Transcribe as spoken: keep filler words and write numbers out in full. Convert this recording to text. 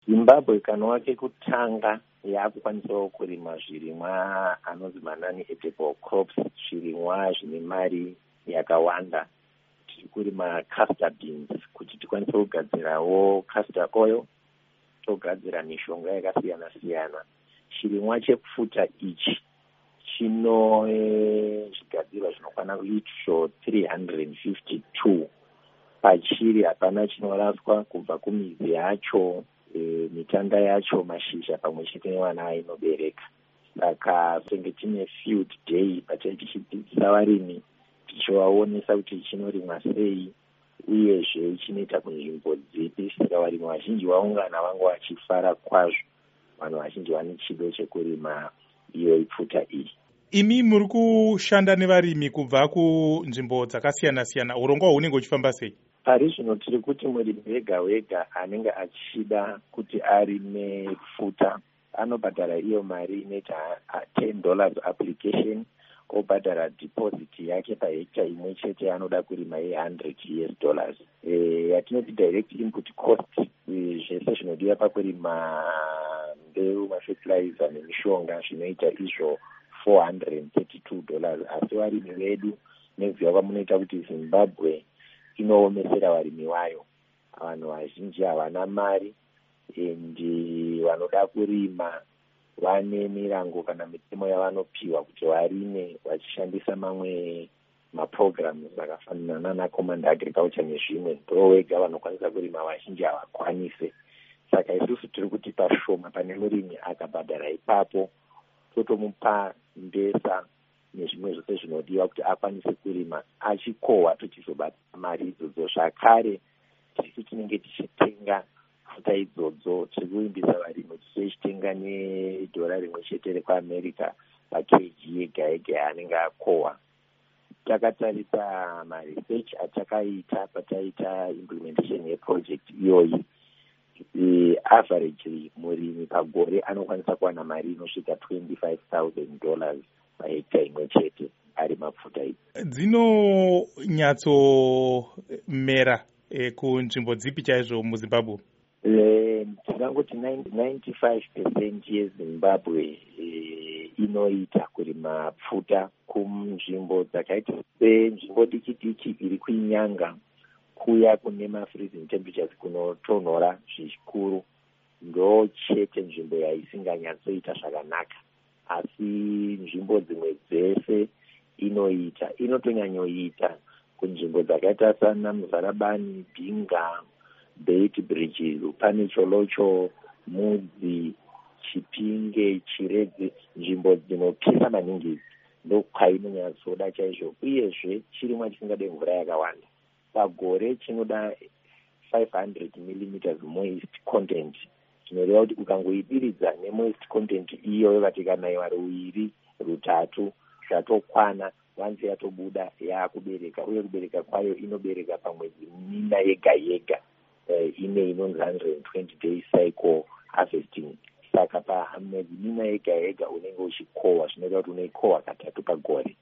Zimbabwe kanwa kekutanga yakukwanisawo kurima zvirimwa anonzi manani edible crops, zvirimwa zvine mari yakawanda. Tiri kurima castor beans kuti tikwanise kugadzirawo castor oil, togadzira mishonga yakasiyana siyana. Chirimwa chepfuta ichi chino zvigadzirwa zvinokwana kuitwa three hundred fifty-two pachiri. Hapana chinoraswa kubva kumizi yacho, e, mitanda yacho, mashizha pamwe chete newana inobereka. Saka tenge tine field day patai tichidzidzisa varimi tichivaonesa kuti chinorimwa sei uyezve chinoita kunzvimbo dzipi. Saka varimi vazhinji vaungana vanga vachifara kwazvo. Vanhu vazhinji vane chido chekurima iyo ipfuta iyi. Imi muri kushanda nevarimi kubva kunzvimbo dzakasiyana siyana. Urongwa hunenge uchifamba sei? Pari zvino tiri kuti murimi wega wega anenge achida kuti arime pfuta anobhadhara iyo mari inoita ten dollars application, obhadhara deposit yake pahekta imwe chete anoda kurima ye one hundred U S dollars. E, yatinoti direct input cost, e, zvese zvinodiwa pakurima mbeu, mafertilizer nemishonga zvinoita izvo four hundred thirty-two dollars. Asi varimi vedu neziva kwamunoita kuti Zimbabwe inoomesera varimi vayo. Vanhu vazhinji havana mari endi vanoda kurima vane mirango kana mitemo yavanopiwa kuti varime vachishandisa mamwe maprograms akafanana naCommand Agriculture nezvimwe. Ndo wega vanokwanisa kurima, vazhinji havakwanise. Saka isusu tiri kuti pashoma pane murimi akabhadhara ipapo totomupa mbesa nezvimwe zvose zvinodiwa kuti akwanise kurima achikohwa tichizobata mari idzodzo. Zvakare tisu tinenge tichitenga pfuta idzodzo, tiri kuimbisa varimi tichitenga nedhora rimwe chete rekuAmerica pakeji yega yega yaanenge akohwa. Takatarisa maresearch atakaita pataita implementation yeproject iyoyi, e, average murimi pagore anokwanisa kuwana mari inosvika twenty-five thousand dollars pahekta imwe chete ari mapfuta idzi. Dzinonyatsomera e, kunzvimbo dzipi chaizvo muZimbabwe? Ndingangoti ninety-five percent yeZimbabwe e, inoita kurima pfuta kunzvimbo dzakaita senzvimbo diki diki iri kuinyanga kuya kune mafreezing temperatures kunotonhora zvikuru. Ndo chete nzvimbo yaisinganyatsoita zvakanaka, asi nzvimbo dzimwe dzese inoita. Inotonyanyoita kunzvimbo dzakaita sana Muzarabani, Bhinga, Beit Bridge, Lupane Cholocho, Mudzi, Chipinge, Chiredzi, nzvimbo dzinopisa maningi ndo kwainonyatsoda chaizvo. Uyezve chirimwa chisingade mvura yakawanda. Pagore chinoda five hundred millimeters moist content. Zvinoreva kuti ukangoidiridza nemoist content iyo vati kana iwa ruiri rutatu zvatokwana. Vanze yatobuda yakubereka, uye kubereka kwayo inobereka pamwedzi mina yega yega. Uh, ine inonzi one hundred twenty day cycle harvesting. Saka pamwedzi mina yega yega unenge uchikohwa, zvinoita kuti unoikohwa katatu pagore.